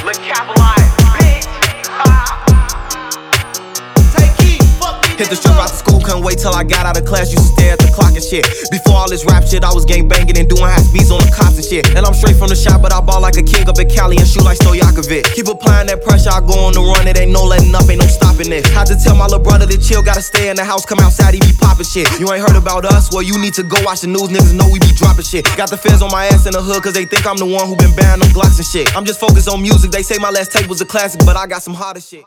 Hit the strip out the school, couldn't wait till I got out of class. Used to stare at the clock and shit. Before all this rap shit, I was gang banging and doing high speeds on the cops and shit. And I'm straight from the shop, but I ball like a king up in Cali and shoot like Stojakovic. Keep applying that pressure, I go on the run. It ain't no letting up, ain't no stopping it. Had to tell my little brother to chill, gotta stay in the house, come outside, he be popping shit. You ain't heard about us? Well, you need to go watch the news, niggas know we be dropping shit. Got the feds on my ass in the hood, cause they think I'm the one who been buying them Glocks and shit. I'm just focused on music, they say my last tape was a classic, but I got some harder shit.